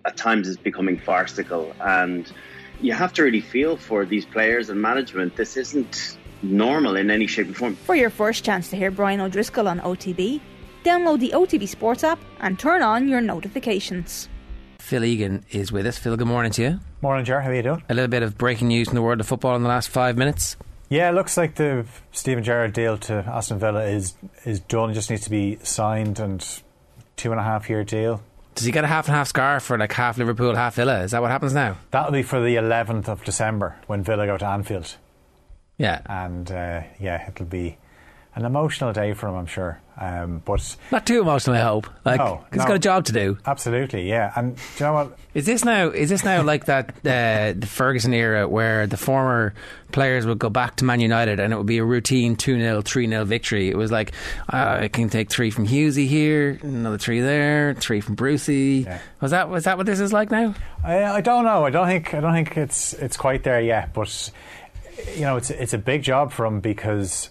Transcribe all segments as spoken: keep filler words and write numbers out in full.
at times is becoming farcical, and you have to really feel for these players and management. This isn't normal in any shape or form. For your first chance to hear Brian O'Driscoll on O T B, download the O T B Sports app and turn on your notifications. Phil Egan is with us. Phil, good morning to you. Morning, Ger. How are you doing? A little bit of breaking news in the world of football in the last five minutes. Yeah, it looks like the Steven Gerrard deal to Aston Villa is is done. It just needs to be signed, and two and a half year deal. Does he get a half and half scarf for like half Liverpool, half Villa? Is that what happens now? That'll be for the eleventh of December when Villa go to Anfield. Yeah. And uh, yeah, it'll be an emotional day for him, I'm sure. Um, but not too emotional, I hope. Like, no, he's no, got a job to do. Absolutely, yeah. And do you know what? Is this now? Is this now like that uh, the Ferguson era where the former players would go back to Man United and it would be a routine two nil, three nil victory? It was like uh, I can take three from Hughesy here, another three there, three from Brucey. Yeah. Was that was that what this is like now? I, I don't know. I don't think I don't think it's it's quite there yet. But you know, it's it's a big job for him because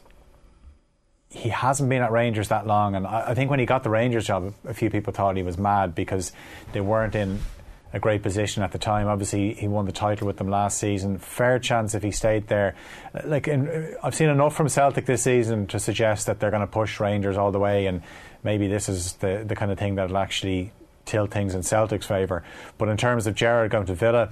he hasn't been at Rangers that long, and I, I think when he got the Rangers job, a few people thought he was mad because they weren't in a great position at the time. Obviously, he won the title with them last season. Fair chance if he stayed there. Like in, I've seen enough from Celtic this season to suggest that they're going to push Rangers all the way, and maybe this is the the kind of thing that'll actually tilt things in Celtic's favour. But in terms of Gerrard going to Villa,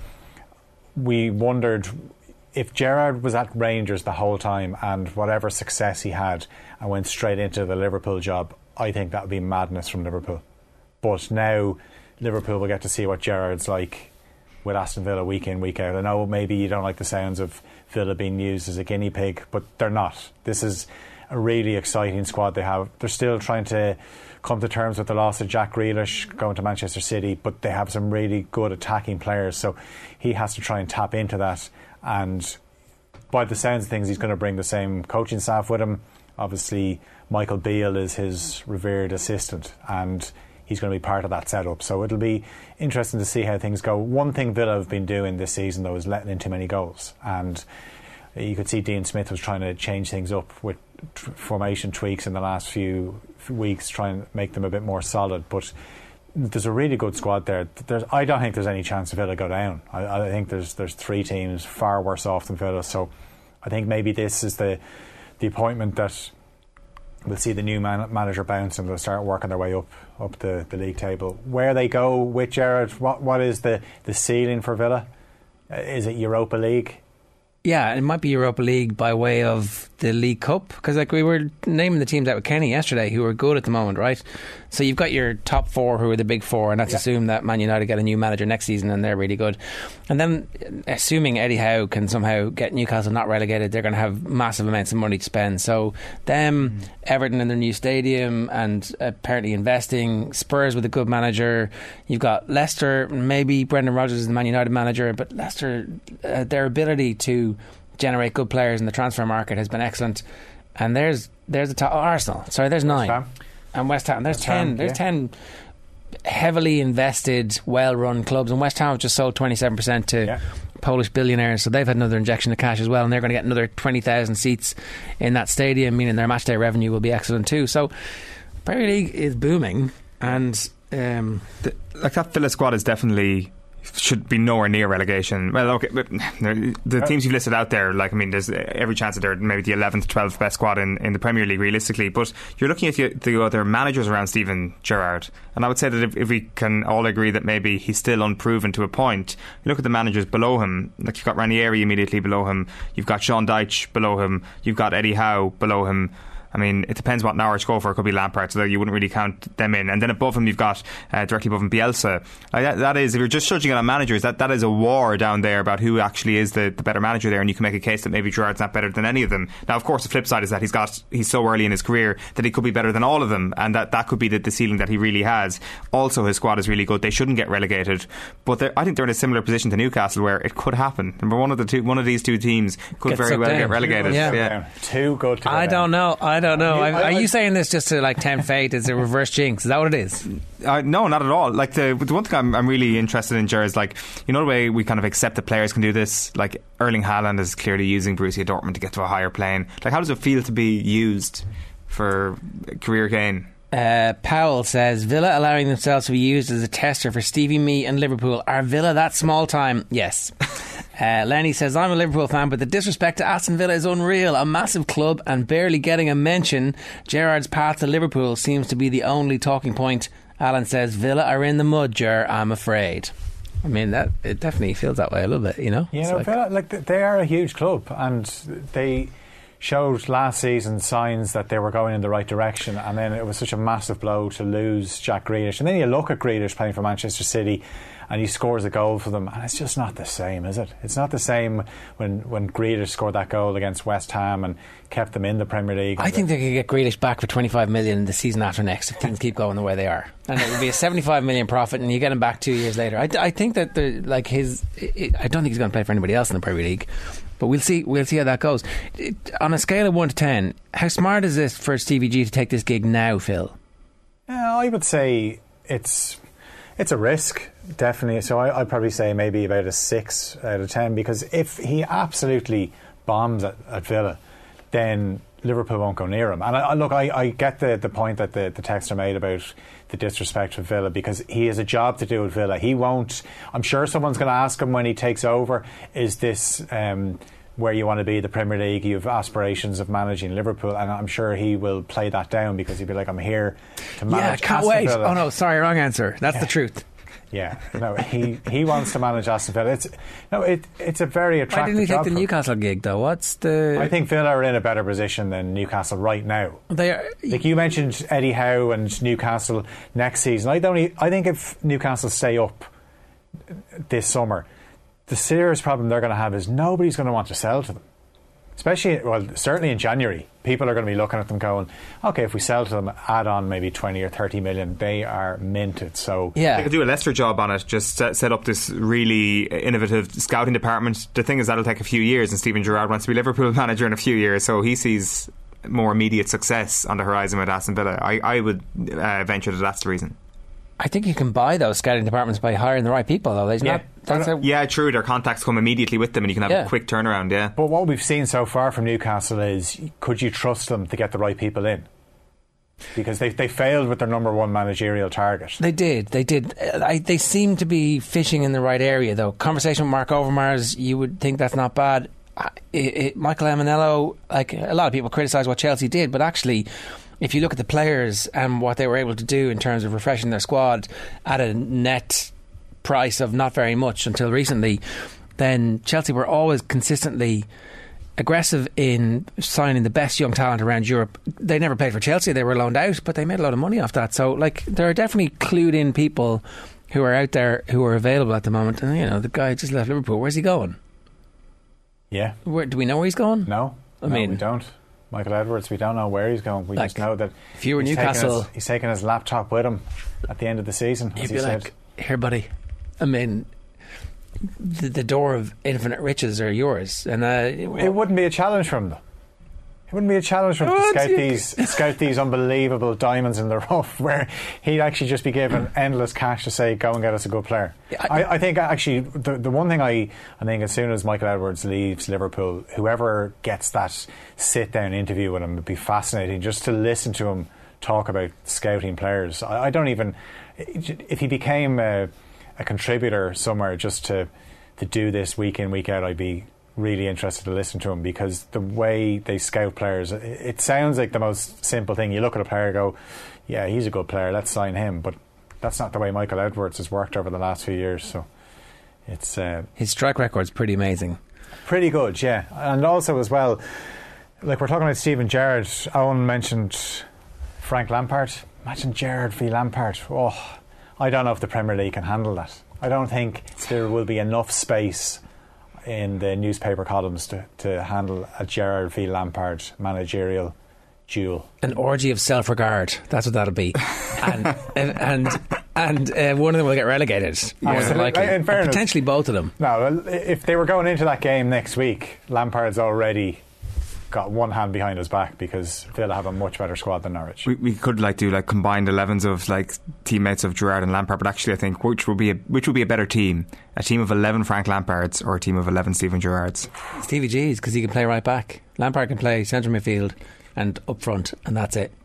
we wondered if Gerrard was at Rangers the whole time and whatever success he had and went straight into the Liverpool job, I think that would be madness from Liverpool. But now Liverpool will get to see what Gerrard's like with Aston Villa week in, week out. I know maybe you don't like the sounds of Villa being used as a guinea pig, but they're not. This is a really exciting squad they have. They're still trying to come to terms with the loss of Jack Grealish going to Manchester City, but they have some really good attacking players, so he has to try and tap into that. And by the sounds of things, he's going to bring the same coaching staff with him. Obviously, Michael Beale is his revered assistant, and he's going to be part of that setup. So it'll be interesting to see how things go. One thing Villa have been doing this season, though, is letting in too many goals. And you could see Dean Smith was trying to change things up with t- formation tweaks in the last few weeks, trying to make them a bit more solid. But there's a really good squad there. There's, I don't think there's any chance Villa go down. I, I think there's there's three teams far worse off than Villa. So I think maybe this is the the appointment that we'll see the new man, manager bounce and they'll start working their way up up the, the league table. Where they go with Gerrard, what what is the, the ceiling for Villa? Is it Europa League? Yeah, it might be Europa League by way of the League Cup, because like we were naming the teams out with Kenny yesterday who are good at the moment, right? So you've got your top four who are the big four, and let's yeah. assume that Man United get a new manager next season and they're really good. And then assuming Eddie Howe can somehow get Newcastle not relegated, they're going to have massive amounts of money to spend. So them, mm. Everton in their new stadium and apparently investing, Spurs with a good manager, you've got Leicester, maybe Brendan Rodgers is the Man United manager, but Leicester, uh, their ability to generate good players in the transfer market has been excellent. And there's there's the top, oh, Arsenal. Sorry, there's nine. West Ham. And West Ham. There's West ten. Ham, there's yeah. ten heavily invested, well-run clubs. And West Ham have just sold twenty-seven percent to yeah. Polish billionaires, so they've had another injection of cash as well, and they're going to get another twenty thousand seats in that stadium, meaning their matchday revenue will be excellent too. So Premier League is booming, and um, the, like that Villa squad is definitely should be nowhere near relegation. Well, okay, but the teams you've listed out there, like, I mean, there's every chance that they're maybe the eleventh, twelfth best squad in, in the Premier League realistically, but you're looking at the, the other managers around Steven Gerrard, and I would say that if, if we can all agree that maybe he's still unproven to a point, you look at the managers below him, like you've got Ranieri immediately below him, you've got Sean Dyche below him, you've got Eddie Howe below him. I mean, it depends what Norwich go for. It could be Lampard, so you wouldn't really count them in. And then above him, you've got uh, directly above him Bielsa. Like that, that is, if you're just judging it on managers, that, that is a war down there about who actually is the, the better manager there. And you can make a case that maybe Gerrard's not better than any of them. Now, of course, the flip side is that he's got he's so early in his career that he could be better than all of them, and that, that could be the, the ceiling that he really has. Also, his squad is really good. They shouldn't get relegated, but I think they're in a similar position to Newcastle, where it could happen. Number one of the two, one of these two teams could get very well down. get relegated. Yeah, yeah. Too good to go I down. don't know. I don't know. I, I, I, Are you saying this just to like tempt fate? Is a reverse jinx? Is that what it is? Uh, no, not at all. Like the, the one thing I'm, I'm really interested in, Ger, is like, you know the way we kind of accept that players can do this. Like Erling Haaland is clearly using Borussia Dortmund to get to a higher plane. Like, how does it feel to be used for career gain? Uh, Powell says Villa allowing themselves to be used as a tester for Stevie, me and Liverpool. Are Villa that small time? Yes. uh, Lenny says I'm a Liverpool fan, but the disrespect to Aston Villa is unreal. A massive club and barely getting a mention. Gerrard's path to Liverpool seems to be the only talking point. Alan says Villa are in the mud, Ger, I'm afraid. I mean, that it definitely feels that way a little bit, you know. You it's know, like, Villa, like they are a huge club, and they showed last season signs that they were going in the right direction, and then it was such a massive blow to lose Jack Grealish. And then you look at Grealish playing for Manchester City and he scores a goal for them, and it's just not the same, is it? It's not the same when, when Grealish scored that goal against West Ham and kept them in the Premier League. I think they could get Grealish back for twenty-five million the season after next if things keep going the way they are, and it would be a seventy-five million profit, and you get him back two years later. I, I think that the, like his it, I don't think he's going to play for anybody else in the Premier League, but we'll see we'll see how that goes. It, on a scale of one to ten, how smart is it for Stevie G to take this gig now, Phil? Yeah, I would say it's it's a risk, definitely. So I, I'd probably say maybe about a six out of ten, because if he absolutely bombs at, at Villa, then Liverpool won't go near him. And I, I, look, I, I get the, the point that the, the texter made about the disrespect of Villa, because he has a job to do with Villa. He won't, I'm sure someone's going to ask him when he takes over, is this um, where you want to be, the Premier League? You have aspirations of managing Liverpool, and I'm sure he will play that down, because he'll be like, I'm here to manage Yeah, I can't Aston wait. Villa. Oh no, sorry, wrong answer. That's Yeah. the truth. Yeah, no, he, he wants to manage Aston Villa. It's no, it it's a very Why attractive didn't he take job the for him. Newcastle gig though? What's the? I think Villa are in a better position than Newcastle right now. they are. Like you mentioned, Eddie Howe and Newcastle next season. I don't. e- I think if Newcastle stay up this summer, the serious problem they're going to have is nobody's going to want to sell to them. Especially, well, certainly in January, people are going to be looking at them going, okay, if we sell to them, add on maybe twenty or thirty million, they are minted. So Yeah. They could do a Leicester job on it, just set, set up this really innovative scouting department. The thing is, that'll take a few years, and Steven Gerrard wants to be Liverpool manager in a few years, so he sees more immediate success on the horizon with Aston Villa. I, I would uh, venture that that's the reason. I think you can buy those scouting departments by hiring the right people, though. There's Yeah. not. That's a, Yeah, true, their contacts come immediately with them, and you can have Yeah. a quick turnaround, yeah. But what we've seen so far from Newcastle is, could you trust them to get the right people in? Because they they failed with their number one managerial target. They did. They did. Uh, I, they seem to be fishing in the right area, though. Conversation with Mark Overmars, you would think that's not bad. Uh, It, it, Michael Emenello, like a lot of people criticise what Chelsea did, but actually, if you look at the players and what they were able to do in terms of refreshing their squad at a net price of not very much until recently, then Chelsea were always consistently aggressive in signing the best young talent around Europe. They never played for Chelsea, they were loaned out, but they made a lot of money off that. So like there are definitely clued in people who are out there who are available at the moment. And you know, the guy just left Liverpool. Where's he going? Yeah. Where, do we know where he's going? No. I no, mean- we don't. Michael Edwards, we don't know where he's going. We Like, just know that if you were he's Newcastle- taking his, he's taking his laptop with him at the end of the season, You'd as he be said. like, here buddy, I mean the, the door of infinite riches are yours. And uh, It wouldn't be a challenge for him, though. It wouldn't be a challenge for him to What? scout these scout these unbelievable diamonds in the rough, where he'd actually just be given endless cash to say, go and get us a good player. Yeah, I- I, I think actually the the one thing I, I think as soon as Michael Edwards leaves Liverpool, whoever gets that sit down interview with him would be fascinating, just to listen to him talk about scouting players. I, I don't even, if he became a, a contributor somewhere just to to do this week in, week out, I'd be really interested to listen to him, because the way they scout players, it, it sounds like the most simple thing. You look at a player and go, yeah, he's a good player, let's sign him. But that's not the way Michael Edwards has worked over the last few years. So it's uh, his strike record's pretty amazing. pretty good, yeah. And also as well, like we're talking about Steven Gerrard, Owen mentioned Frank Lampard. Imagine Gerrard v Lampard. Oh, I don't know if the Premier League can handle that. I don't think there will be enough space in the newspaper columns to, to handle a Gerrard v Lampard managerial duel. An orgy of self-regard. That's what that'll be. And and and uh, one of them will get relegated. More Yeah. than likely. In fairness- And potentially both of them. No, well, if they were going into that game next week, Lampard's already got one hand behind his back, because Villa have a much better squad than Norwich. We, we could like do like combined elevens of like teammates of Gerrard and Lampard, but actually I think which would be a, which would be a better team, a team of eleven Frank Lampards or a team of eleven Steven Gerrards? Stevie G's, because he can play right back. Lampard can play central midfield and up front, and that's it.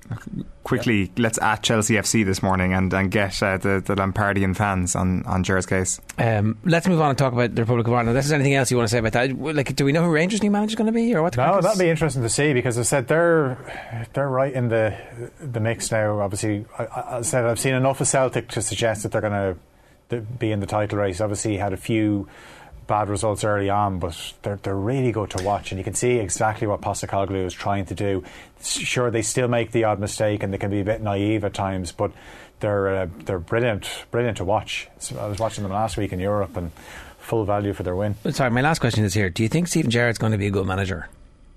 Quickly, let's at Chelsea F C this morning and, and get uh, the, the Lampardian fans on, on Ger's case. Um, let's move on and talk about the Republic of Ireland. Unless there's anything else you want to say about that. Like, do we know who Rangers' new manager is going to be, or what? No, that'd be interesting to see, because I said they're they're right in the the mix now. Obviously, I, I said I've seen enough of Celtic to suggest that they're going to be in the title race. Obviously, had a few bad results early on, but they're they're really good to watch, and you can see exactly what Postecoglou is trying to do. Sure, they still make the odd mistake and they can be a bit naive at times, but they're uh, they're brilliant, brilliant to watch. So I was watching them last week in Europe, and full value for their win. Sorry, my last question is here: do you think Steven Gerrard's going to be a good manager?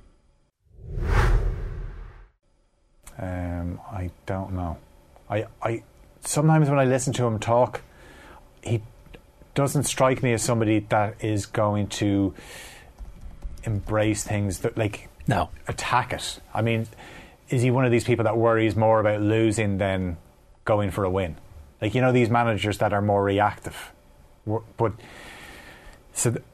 Um, I don't know. I I sometimes when I listen to him talk, he doesn't strike me as somebody that is going to embrace things that, like, no, attack it. I mean, is he one of these people that worries more about losing than going for a win? Like, you know, these managers that are more reactive. But so th-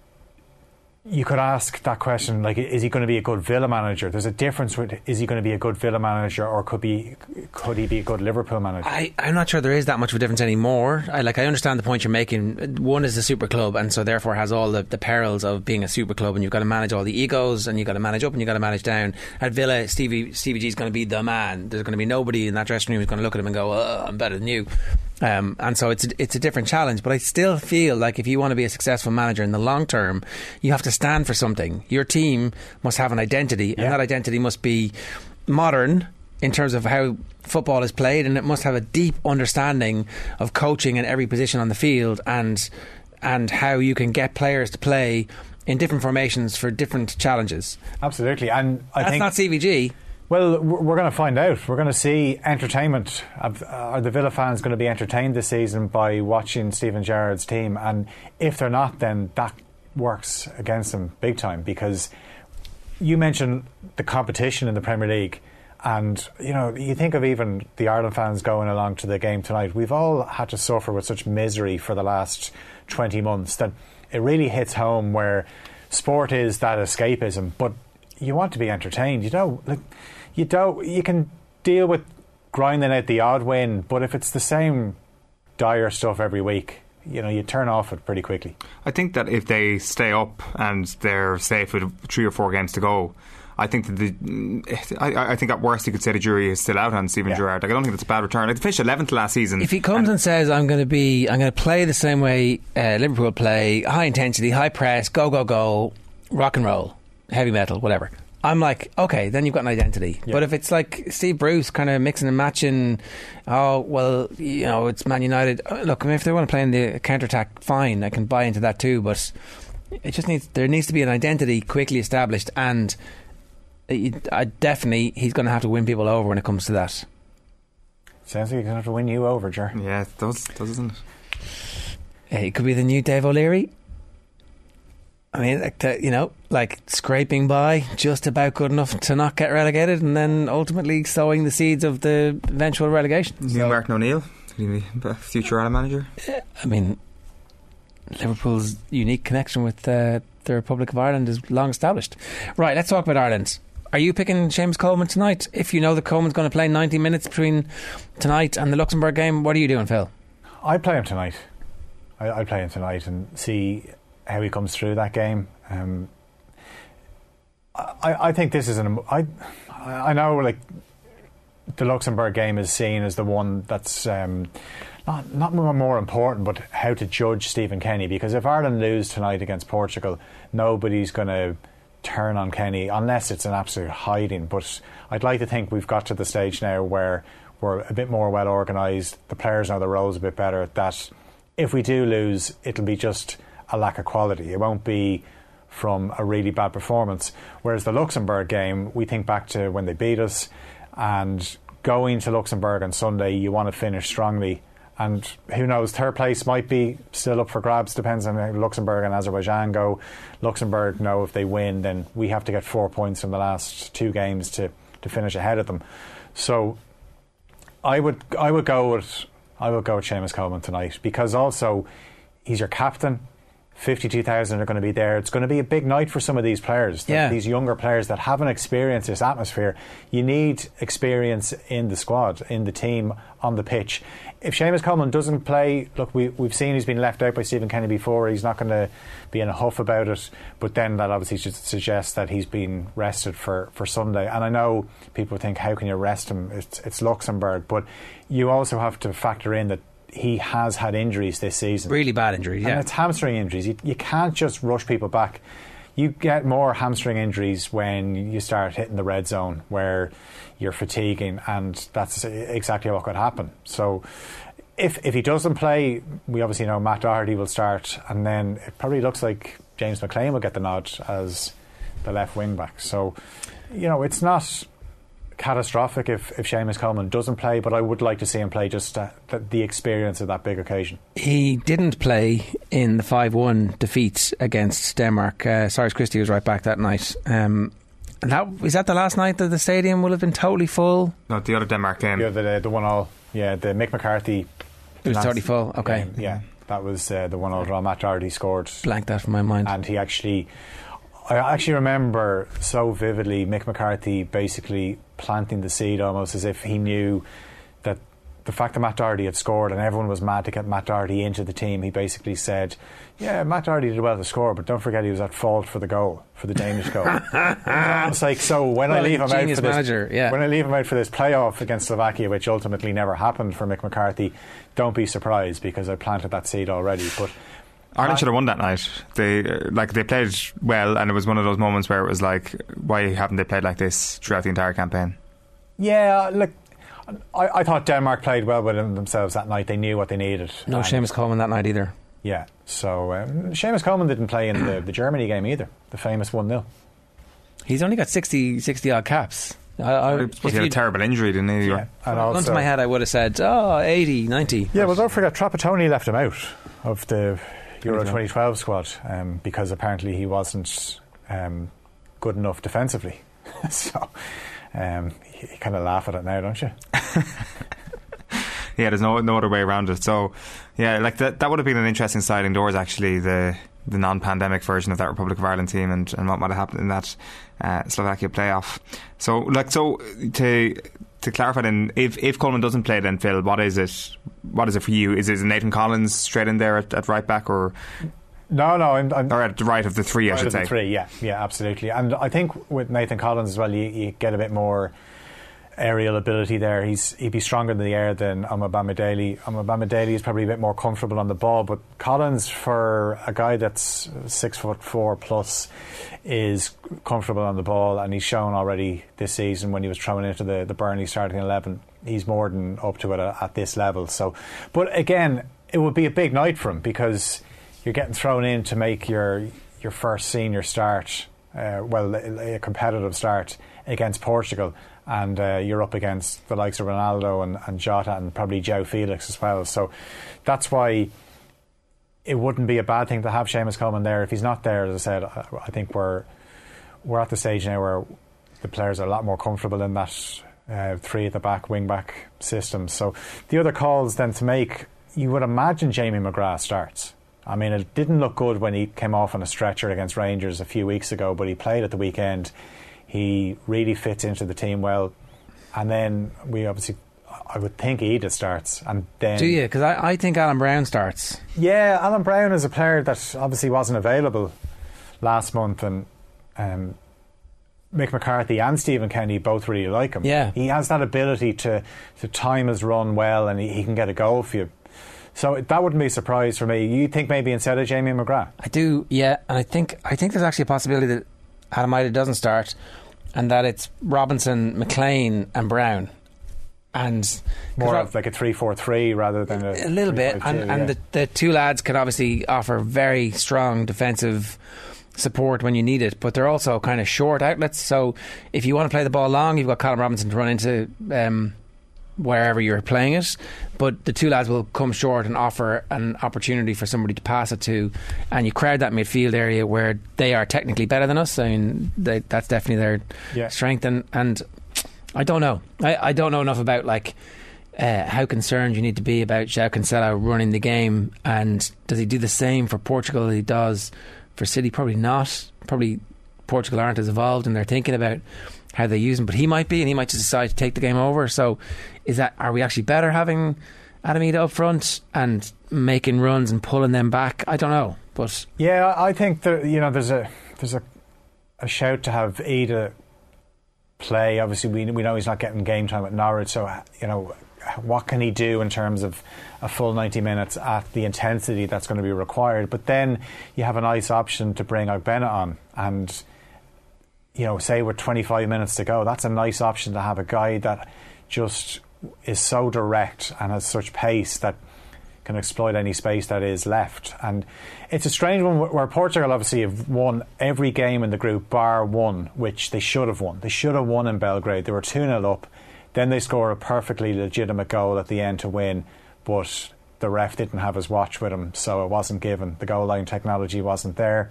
you could ask that question, like, is he going to be a good Villa manager? There's a difference with, is he going to be a good Villa manager, or could be could he be a good Liverpool manager? I, I'm not sure there is that much of a difference anymore. I like I understand the point you're making. One is a super club, and so therefore has all the, the perils of being a super club, and you've got to manage all the egos, and you've got to manage up and you've got to manage down. At Villa, Stevie Stevie G is going to be the man. There's going to be nobody in that dressing room who's going to look at him and go, oh, I'm better than you. Um, and so it's a, it's a different challenge, but I still feel like if you want to be a successful manager in the long term, you have to stand for something. Your team must have an identity, yeah. and that identity must be modern in terms of how football is played, and it must have a deep understanding of coaching in every position on the field, and and how you can get players to play in different formations for different challenges. Absolutely, and I that's think not C V G. Well, we're going to find out. We're going to see entertainment. Are the Villa fans going to be entertained this season by watching Steven Gerrard's team? And if they're not, then that works against them big time, because you mentioned the competition in the Premier League, and you know, you think of even the Ireland fans going along to the game tonight. We've all had to suffer with such misery for the last twenty months that it really hits home, where sport is that escapism, but you want to be entertained. You don't like you don't you can deal with grinding out the odd win, but if it's the same dire stuff every week, you know, you turn off it pretty quickly. I think that if they stay up and they're safe with three or four games to go, I think that the I, I think at worst you could say the jury is still out on Steven yeah. Gerrard. Like, I don't think that's a bad return. Like, they finished eleventh last season. If he comes and, and says, I'm going to be I'm going to play the same way uh, Liverpool play, high intensity, high press, go go go, rock and roll, heavy metal, whatever, I'm like, okay, then you've got an identity. Yeah. But if it's like Steve Bruce kind of mixing and matching, oh, well, you know, it's Man United. Look, I mean, if they want to play in the counter-attack, fine, I can buy into that too. But it just needs, there needs to be an identity quickly established, and it, I definitely, he's going to have to win people over when it comes to that. Sounds like he's going to have to win you over, Ger. Yeah, it does, doesn't it? Hey, it could be the new Dave O'Leary. I mean, like the, you know, like scraping by, just about good enough to not get relegated, and then ultimately sowing the seeds of the eventual relegation. New so, Martin O'Neill, future Ireland manager. I mean, Liverpool's unique connection with uh, the Republic of Ireland is long established. Right, let's talk about Ireland. Are you picking Seamus Coleman tonight? If you know that Coleman's going to play ninety minutes between tonight and the Luxembourg game, what are you doing, Phil? I'd play him tonight. I, I'd play him tonight and see how he comes through that game. Um, I, I think this is an. I, I know, like, the Luxembourg game is seen as the one that's um, not not more important, but how to judge Stephen Kenny. Because if Ireland lose tonight against Portugal, nobody's going to turn on Kenny unless it's an absolute hiding. But I'd like to think we've got to the stage now where we're a bit more well organised. The players know the roles a bit better. That if we do lose, it'll be just a lack of quality. It won't be from a really bad performance. Whereas the Luxembourg game, we think back to when they beat us, and going to Luxembourg on Sunday, you want to finish strongly. And who knows, third place might be still up for grabs, depends on how Luxembourg and Azerbaijan go. Luxembourg know if they win, then we have to get four points from the last two games to, to finish ahead of them. So I would I would go with I would go with Seamus Coleman tonight, because also he's your captain. fifty-two thousand are going to be there. It's going to be a big night for some of these players, yeah. these younger players that haven't experienced this atmosphere. You need experience in the squad, in the team, on the pitch. If Seamus Coleman doesn't play, look, we, we've seen he's been left out by Stephen Kenny before. He's not going to be in a huff about it, but then that obviously should suggest that he's been rested for, for Sunday. And I know people think, how can you rest him? It's, it's Luxembourg, but you also have to factor in that he has had injuries this season. Really bad injuries, yeah. And it's hamstring injuries. You, you can't just rush people back. You get more hamstring injuries when you start hitting the red zone, where you're fatiguing, and that's exactly what could happen. So if if he doesn't play, we obviously know Matt Doherty will start, and then it probably looks like James McLean will get the nod as the left wing back. So, you know, it's not catastrophic if, if Seamus Coleman doesn't play, but I would like to see him play, just uh, the, the experience of that big occasion. He didn't play in the five one defeat against Denmark. uh, Cyrus Christie was right back that night. um, and that, is that the last night that the stadium will have been totally full? No, the other Denmark game. Yeah, the, the one all, yeah, the Mick McCarthy. It was totally full, okay. Game, yeah, that was uh, the one all draw. Matt Doherty scored. Blank that from my mind. And he actually, I actually remember so vividly Mick McCarthy basically planting the seed, almost as if he knew that the fact that Matt Doherty had scored and everyone was mad to get Matt Doherty into the team. He basically said, yeah, Matt Doherty did well to score, but don't forget he was at fault for the goal, for the Danish goal. It's like, so when well, I leave him out for this, manager, yeah. when I leave him out for this playoff against Slovakia, which ultimately never happened for Mick McCarthy, don't be surprised, because I planted that seed already. But Ireland should have won that night. They uh, like they played well, and it was one of those moments where it was like, why haven't they played like this throughout the entire campaign? Yeah, look, I, I thought Denmark played well within themselves that night. They knew what they needed. No Seamus Coleman that night either. Yeah, so um, Seamus Coleman didn't play in the, the Germany game either, the famous one nil. He's only got sixty, sixty odd caps. I, I, I suppose he had a terrible injury, didn't he? Yeah, and also, also, to my head I would have said, oh, eighty, ninety. Yeah, well, don't forget Trapattoni left him out of the Euro twenty twelve squad um, because apparently he wasn't um, good enough defensively. So um, you, you kind of laugh at it now, don't you? Yeah, there's no no other way around it. So yeah, like that that would have been an interesting sliding doors, actually, the the non-pandemic version of that Republic of Ireland team, and, and what might have happened in that uh, Slovakia playoff. So like so to to clarify then, if if Coleman doesn't play, then Phil, what is it? What is it for you? Is it Nathan Collins straight in there at, at right back, or no, no, I'm, I'm or at the right of the three? I right should of the say three. Yeah, yeah, absolutely. And I think with Nathan Collins as well, you, you get a bit more aerial ability there. He's he'd be stronger in the air than Omobamidele. Omobamidele is probably a bit more comfortable on the ball, but Collins, for a guy that's six foot four plus, is comfortable on the ball, and he's shown already this season when he was thrown into the, the Burnley starting eleven. He's more than up to it at, at this level. So, but again, it would be a big night for him, because you're getting thrown in to make your your first senior start, uh, well, a, a competitive start against Portugal. And uh, you're up against the likes of Ronaldo and, and Jota and probably João Felix as well. So that's why it wouldn't be a bad thing to have Seamus Coleman there. If he's not there, as I said, I, I think we're we're at the stage now where the players are a lot more comfortable in that uh, three at the back, wing back system. So the other calls then to make, you would imagine Jamie McGrath starts. I mean, it didn't look good when he came off on a stretcher against Rangers a few weeks ago, but he played at the weekend. He really fits into the team well. And then we obviously, I would think Edith starts. And then do you? Because I, I think Alan Brown starts. Yeah, Alan Brown is a player that obviously wasn't available last month, and um, Mick McCarthy and Stephen Kenny both really like him. Yeah. He has that ability to, to time his run well, and he, he can get a goal for you. So that wouldn't be a surprise for me. You think maybe instead of Jamie McGrath? I do, yeah. And I think I think there's actually a possibility that Adam Ida doesn't start, and that it's Robinson, McLean and Brown. And more of like a three four three rather than a, a little bit. And, two, and yeah. the, the two lads can obviously offer very strong defensive support when you need it, but they're also kind of short outlets. So if you want to play the ball long, you've got Colin Robinson to run into um, wherever you're playing it, but the two lads will come short and offer an opportunity for somebody to pass it to, and you crowd that midfield area where they are technically better than us. I mean, they, that's definitely their yeah. strength. And, and I don't know I, I don't know enough about like uh, how concerned you need to be about João Cancelo running the game, and does he do the same for Portugal as he does for City? Probably not. Probably Portugal aren't as evolved in their thinking about how they use him, but he might be, and he might just decide to take the game over. So is that, are we actually better having Adam Idah up front and making runs and pulling them back? I don't know, but yeah, I think that, you know, there's a there's a, a shout to have Idah play. Obviously, we we know he's not getting game time at Norwich, so you know, what can he do in terms of a full ninety minutes at the intensity that's going to be required? But then you have a nice option to bring Ogbonna on, and you know, say with twenty-five minutes to go, that's a nice option to have a guy that just is so direct and has such pace that can exploit any space that is left. And it's a strange one where Portugal obviously have won every game in the group bar one, which they should have won. They should have won in Belgrade. They were two nil up. Then they score a perfectly legitimate goal at the end to win, but the ref didn't have his watch with him, so it wasn't given. The goal line technology wasn't there.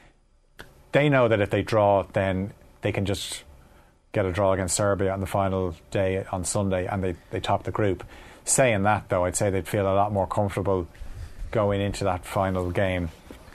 They know that if they draw, then they can just get a draw against Serbia on the final day on Sunday, and they, they top the group. Saying that, though, I'd say they'd feel a lot more comfortable going into that final game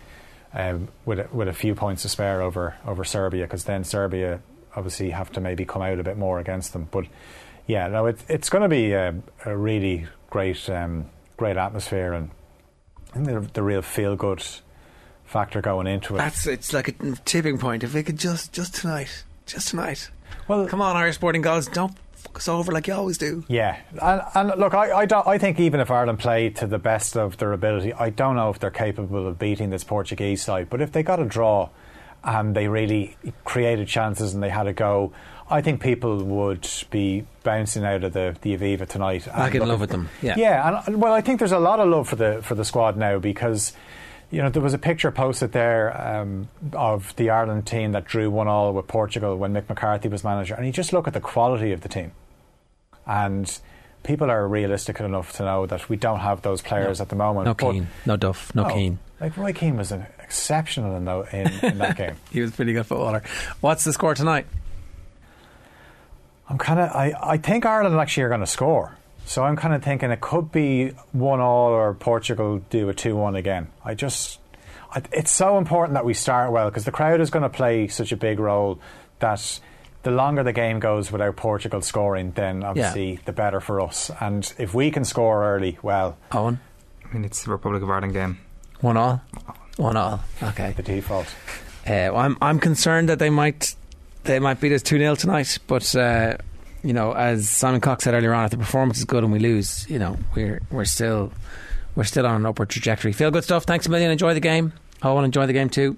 um, with a, with a few points to spare over over Serbia, because then Serbia obviously have to maybe come out a bit more against them. But yeah, no, it, it's going to be a, a really great um, great atmosphere, and I think the, the real feel good factor going into it. That's it's like a tipping point. If they could just just tonight, just tonight. Well, come on, Irish Sporting Gods, don't fuck us over like you always do. Yeah, and, and look, I I, don't, I think even if Ireland play to the best of their ability, I don't know if they're capable of beating this Portuguese side. But if they got a draw and they really created chances and they had a go, I think people would be bouncing out of the, the Aviva tonight. Back in love with them. Yeah, yeah, and well, I think there's a lot of love for the for the squad now, because you know, there was a picture posted there um, of the Ireland team that drew one all with Portugal when Mick McCarthy was manager, and you just look at the quality of the team, and people are realistic enough to know that we don't have those players no, at the moment. No Keane, no Duff, no, no Keane. Like Roy Keane was an exceptional in, the, in, in that game. He was a pretty good footballer. What's the score tonight? I'm kind of. I, I think Ireland actually are going to score. So I'm kind of thinking it could be one all or Portugal do a two one again. I just, I, it's so important that we start well, because the crowd is going to play such a big role that the longer the game goes without Portugal scoring, then obviously yeah. the better for us. And if we can score early, well, Owen, I mean, it's the Republic of Ireland game. One all, one all. Okay, the default. Uh, well, I'm I'm concerned that they might they might beat us two nil tonight, but. Uh, You know, as Simon Cox said earlier on, if the performance is good and we lose, you know, we're we're still we're still on an upward trajectory. Feel good stuff. Thanks a million. Enjoy the game. Owen, enjoy the game too.